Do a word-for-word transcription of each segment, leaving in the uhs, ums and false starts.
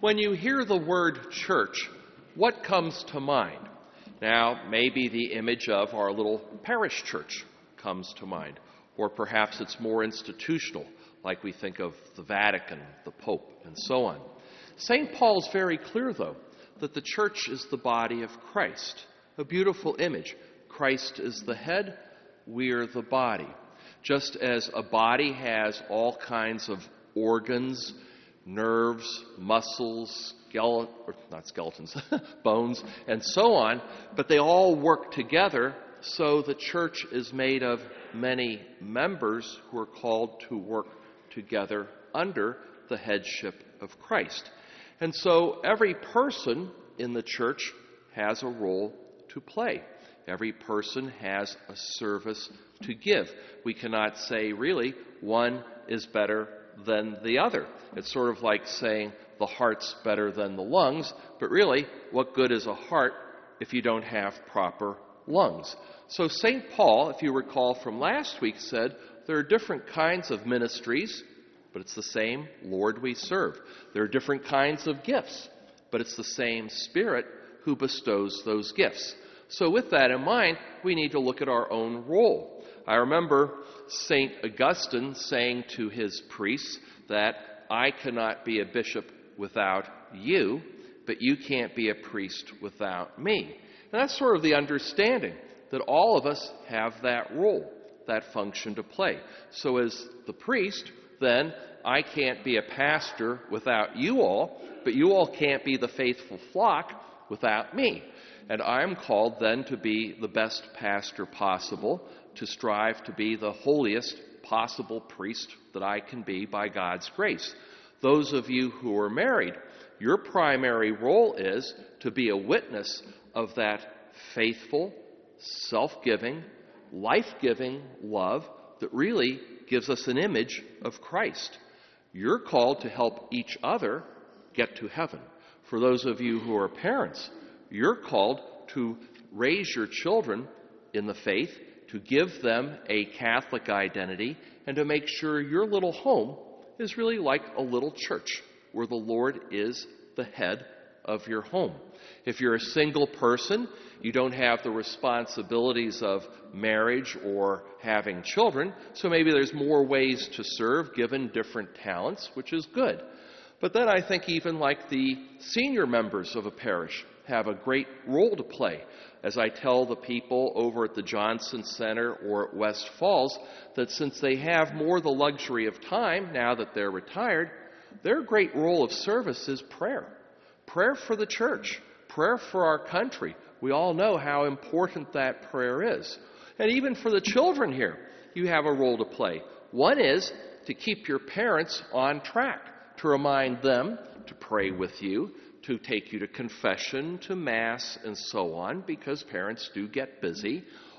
When you hear the word church, what comes to mind? Now, maybe the image of our little parish church comes to mind, or perhaps it's more institutional, like we think of the Vatican, the Pope, and so on. Saint Paul's very clear, though, that the church is the body of Christ, a beautiful image. Christ is the head, we're the body. Just as a body has all kinds of organs, nerves, muscles, skele- or not skeletons, bones, and so on, but they all work together, so the church is made of many members who are called to work together under the headship of Christ. And so every person in the church has a role to play. Every person has a service to give. We cannot say, really, one is better than the other. It's sort of like saying the heart's better than the lungs, but really, what good is a heart if you don't have proper lungs? So Saint Paul, if you recall from last week, said there are different kinds of ministries, but it's the same Lord we serve. There are different kinds of gifts, but it's the same Spirit who bestows those gifts. So with that in mind, we need to look at our own role. I remember Saint Augustine saying to his priests that I cannot be a bishop without you, but you can't be a priest without me. And that's sort of the understanding that all of us have that role, that function to play. So as the priest, then I can't be a pastor without you all, but you all can't be the faithful flock without me. And I'm called then to be the best pastor possible, to strive to be the holiest possible priest that I can be by God's grace. Those of you who are married, your primary role is to be a witness of that faithful, self-giving, life-giving love that really gives us an image of Christ. You're called to help each other get to heaven. For those of you who are parents, you're called to raise your children in the faith, to give them a Catholic identity, and to make sure your little home is really like a little church where the Lord is the head of your home. If you're a single person, you don't have the responsibilities of marriage or having children, so maybe there's more ways to serve given different talents, which is good. But then I think even like the senior members of a parish have a great role to play. As I tell the people over at the Johnson Center or at West Falls, that since they have more the luxury of time now that they're retired, their great role of service is prayer. Prayer for the church, prayer for our country. We all know how important that prayer is. And even for the children here, you have a role to play. One is to keep your parents on track, to remind them to pray with you, to take you to confession, to Mass, and so on, because parents do get busy.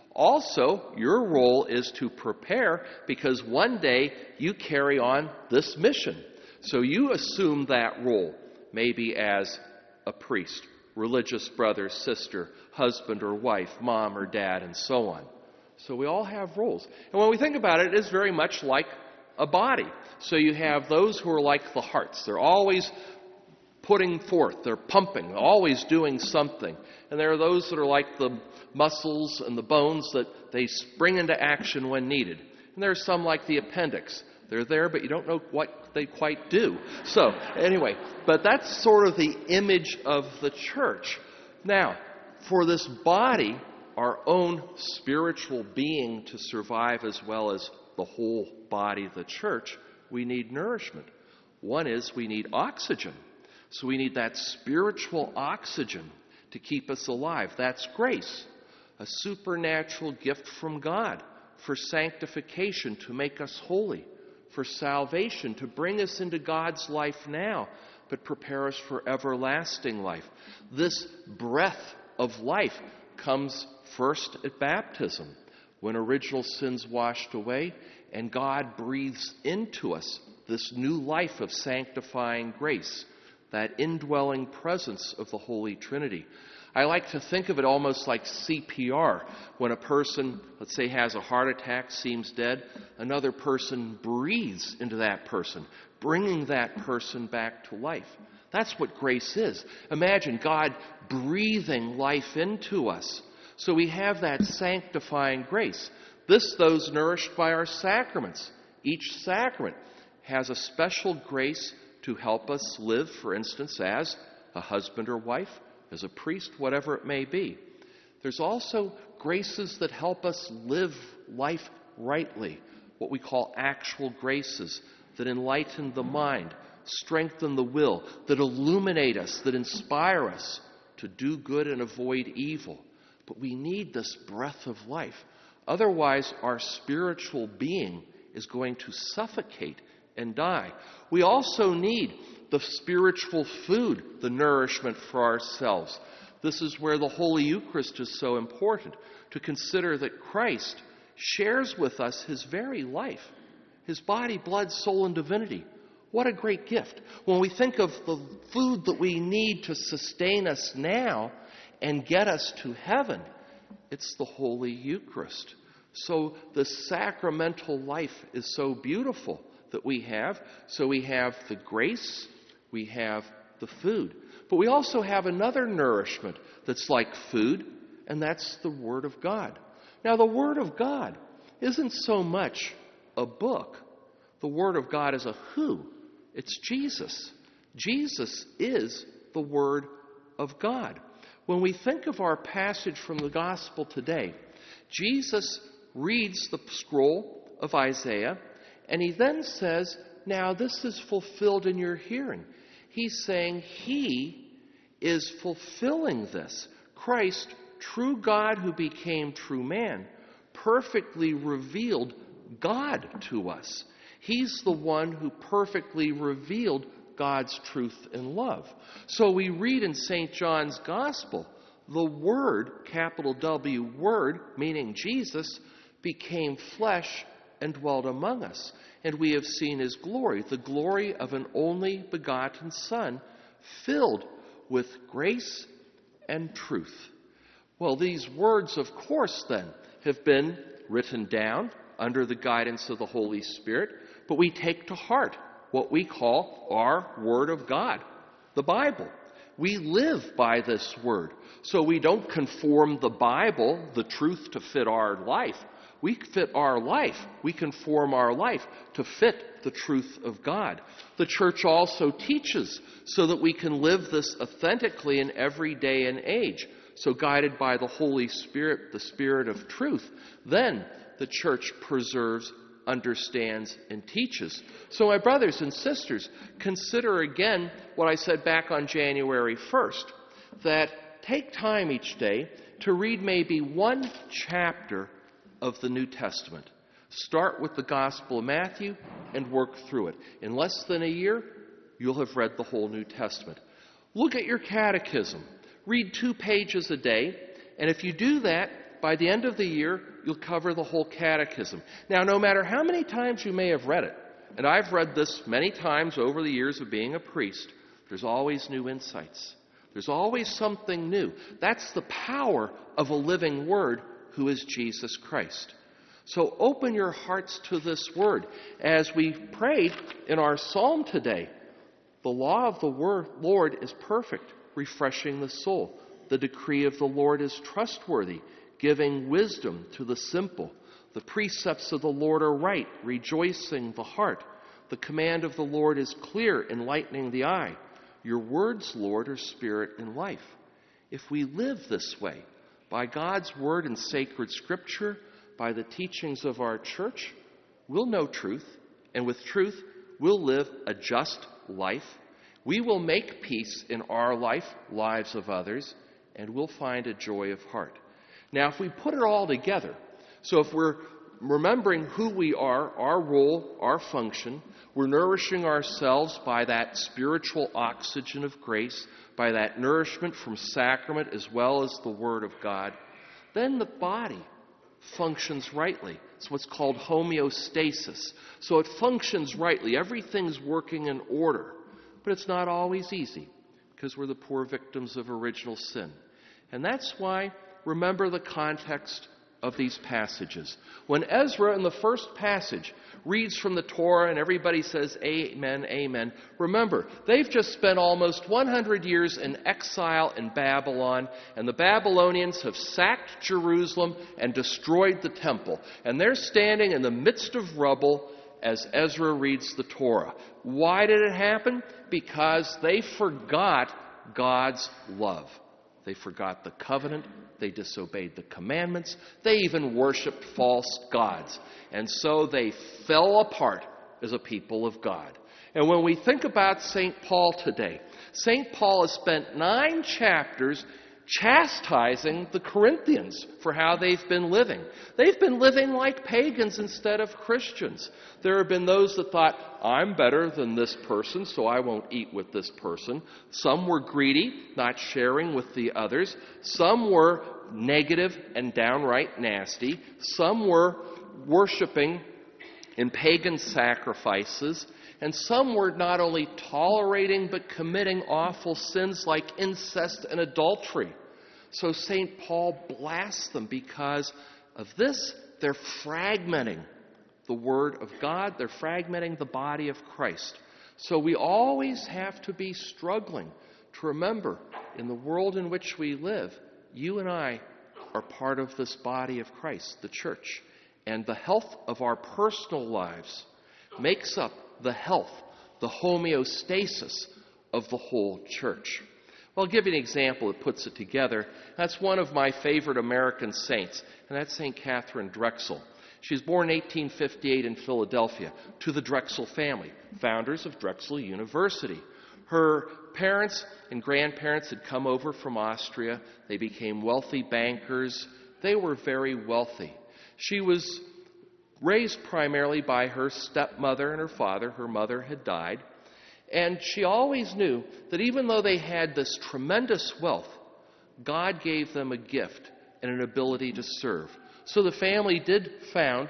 Also, your role is to prepare, because one day you carry on this mission. So you assume that role, maybe as a priest, religious brother, sister, husband or wife, mom or dad, and so on. So we all have roles. And when we think about it, it is very much like a body. So you have those who are like the hearts. They're always putting forth, they're pumping, always doing something. And there are those that are like the muscles and the bones that they spring into action when needed. And there are some like the appendix. They're there, but you don't know what they quite do. So, anyway, but that's sort of the image of the church. Now, for this body, our own spiritual being to survive as well as the whole body, the church, we need nourishment. One is we need oxygen. So we need that spiritual oxygen to keep us alive. That's grace, a supernatural gift from God for sanctification, to make us holy, for salvation, to bring us into God's life now, but prepare us for everlasting life. This breath of life comes first at baptism, when original sin's washed away, and God breathes into us this new life of sanctifying grace, that indwelling presence of the Holy Trinity. I like to think of it almost like C P R. When a person, let's say, has a heart attack, seems dead, another person breathes into that person, bringing that person back to life. That's what grace is. Imagine God breathing life into us. So we have that sanctifying grace. This, those nourished by our sacraments. Each sacrament has a special grace to help us live, for instance, as a husband or wife, as a priest, whatever it may be. There's also graces that help us live life rightly, what we call actual graces that enlighten the mind, strengthen the will, that illuminate us, that inspire us to do good and avoid evil. But we need this breath of life. Otherwise, our spiritual being is going to suffocate and die. We also need the spiritual food, the nourishment for ourselves. This is where the Holy Eucharist is so important, to consider that Christ shares with us his very life, his body, blood, soul, and divinity. What a great gift. When we think of the food that we need to sustain us now and get us to heaven, it's the Holy Eucharist. So the sacramental life is so beautiful that we have. So we have the grace, we have the food. But we also have another nourishment that's like food, and that's the Word of God. Now, the Word of God isn't so much a book. The Word of God is a who. It's Jesus. Jesus is the Word of God. When we think of our passage from the Gospel today, Jesus reads the scroll of Isaiah, and he then says, now this is fulfilled in your hearing. He's saying he is fulfilling this. Christ, true God who became true man, perfectly revealed God to us. He's the one who perfectly revealed God's truth and love. So we read in Saint John's Gospel, the Word, capital W, Word, meaning Jesus, became flesh and dwelt among us. And we have seen his glory, the glory of an only begotten Son, filled with grace and truth. Well, these words, of course, then, have been written down under the guidance of the Holy Spirit, but we take to heart what we call our Word of God, the Bible. We live by this Word. So we don't conform the Bible, the truth, to fit our life. We fit our life. We conform our life to fit the truth of God. The Church also teaches so that we can live this authentically in every day and age. So guided by the Holy Spirit, the Spirit of truth, then the Church preserves, understands, and teaches. So my brothers and sisters, consider again what I said back on January first, that take time each day to read maybe one chapter of the New Testament. Start with the Gospel of Matthew and work through it. In less than a year, you'll have read the whole New Testament. Look at your catechism. Read two pages a day, and if you do that, by the end of the year, you'll cover the whole catechism. Now, no matter how many times you may have read it, and I've read this many times over the years of being a priest, there's always new insights. There's always something new. That's the power of a living Word who is Jesus Christ. So open your hearts to this Word. As we prayed in our psalm today, the law of the word, Lord is perfect, refreshing the soul. The decree of the Lord is trustworthy, giving wisdom to the simple. The precepts of the Lord are right, rejoicing the heart. The command of the Lord is clear, enlightening the eye. Your words, Lord, are spirit and life. If we live this way, by God's word and sacred scripture, by the teachings of our church, we'll know truth, and with truth, we'll live a just life. We will make peace in our life, lives of others, and we'll find a joy of heart. Now, if we put it all together, so if we're remembering who we are, our role, our function, we're nourishing ourselves by that spiritual oxygen of grace, by that nourishment from sacrament as well as the Word of God, then the body functions rightly. It's what's called homeostasis. So it functions rightly. Everything's working in order. But it's not always easy because we're the poor victims of original sin. And that's why, remember the context of these passages. When Ezra in the first passage reads from the Torah and everybody says amen, amen, remember, they've just spent almost one hundred years in exile in Babylon, and the Babylonians have sacked Jerusalem and destroyed the temple. And they're standing in the midst of rubble as Ezra reads the Torah. Why did it happen? Because they forgot God's love. They forgot the covenant. They disobeyed the commandments. They even worshiped false gods. And so they fell apart as a people of God. And when we think about Saint Paul today, Saint Paul has spent nine chapters chastising the Corinthians for how they've been living. They've been living like pagans instead of Christians. There have been those that thought, I'm better than this person, so I won't eat with this person. Some were greedy, not sharing with the others. Some were negative and downright nasty. Some were worshiping in pagan sacrifices. And some were not only tolerating but committing awful sins like incest and adultery. So Saint Paul blasts them because of this. They're fragmenting the Word of God. They're fragmenting the body of Christ. So we always have to be struggling to remember, in the world in which we live, you and I are part of this body of Christ, the church. And the health of our personal lives makes up the health, the homeostasis of the whole church. Well, I'll give you an example that puts it together. That's one of my favorite American saints, and that's Saint Catherine Drexel. She was born in eighteen fifty-eight in Philadelphia to the Drexel family, founders of Drexel University. Her parents and grandparents had come over from Austria. They became wealthy bankers. They were very wealthy. She was raised primarily by her stepmother and her father. Her mother had died. And she always knew that even though they had this tremendous wealth, God gave them a gift and an ability to serve. So the family did found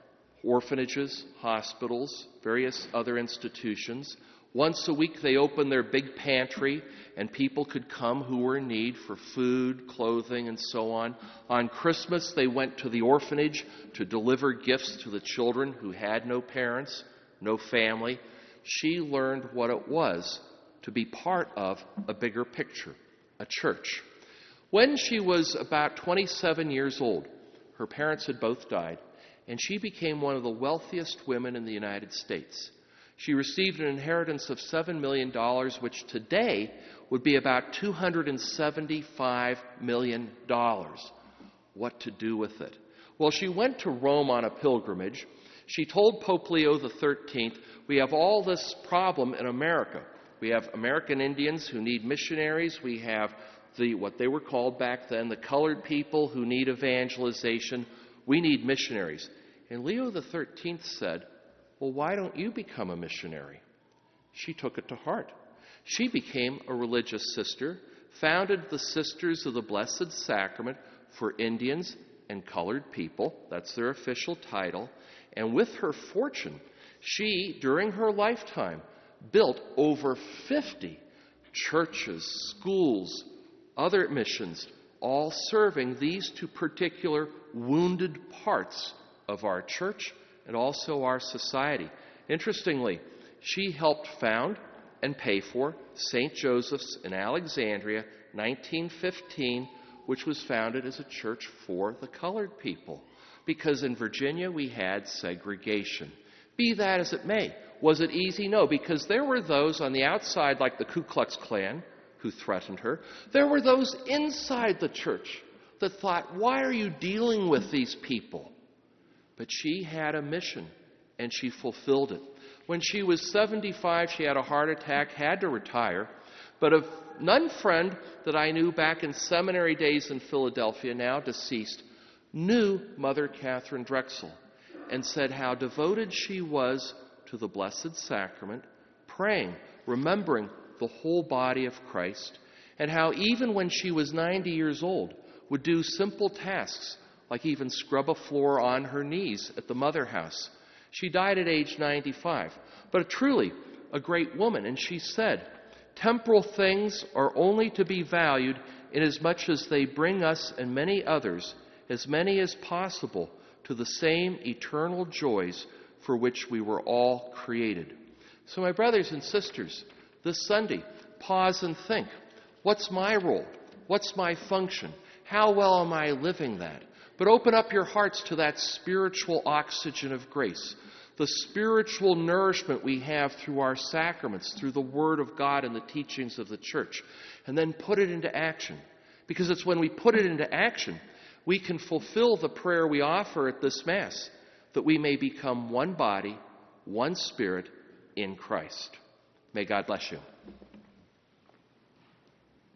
orphanages, hospitals, various other institutions. Once a week they opened their big pantry and people could come who were in need for food, clothing, and so on. On Christmas they went to the orphanage to deliver gifts to the children who had no parents, no family. She learned what it was to be part of a bigger picture, a church. When she was about twenty-seven years old, her parents had both died, and she became one of the wealthiest women in the United States. She received an inheritance of seven million dollars, which today would be about two hundred seventy-five million dollars. What to do with it? Well, she went to Rome on a pilgrimage. She told Pope Leo the thirteenth, we have all this problem in America. We have American Indians who need missionaries. We have the what they were called back then, the colored people who need evangelization. We need missionaries. And Leo the thirteenth said, well, why don't you become a missionary? She took it to heart. She became a religious sister, founded the Sisters of the Blessed Sacrament for Indians and colored people. That's their official title. And with her fortune, she, during her lifetime, built over fifty churches, schools, other missions, all serving these two particular wounded parts of our church and also our society. Interestingly, she helped found and pay for Saint Joseph's in Alexandria, nineteen fifteen, which was founded as a church for the colored people. Because in Virginia we had segregation. Be that as it may. Was it easy? No, because there were those on the outside, like the Ku Klux Klan, who threatened her. There were those inside the church that thought, why are you dealing with these people? But she had a mission, and she fulfilled it. When she was seventy-five, she had a heart attack, had to retire. But a nun friend that I knew back in seminary days in Philadelphia, now deceased, knew Mother Catherine Drexel and said how devoted she was to the Blessed Sacrament, praying, remembering the whole body of Christ, and how even when she was ninety years old, would do simple tasks like even scrub a floor on her knees at the Mother House. She died at age ninety-five, but truly a great woman. And she said, temporal things are only to be valued inasmuch as they bring us and many others as many as possible to the same eternal joys for which we were all created. So, my brothers and sisters, this Sunday, pause and think. What's my role? What's my function? How well am I living that? But open up your hearts to that spiritual oxygen of grace, the spiritual nourishment we have through our sacraments, through the Word of God and the teachings of the Church, and then put it into action. Because it's when we put it into action, we can fulfill the prayer we offer at this Mass, that we may become one body, one Spirit in Christ. May God bless you.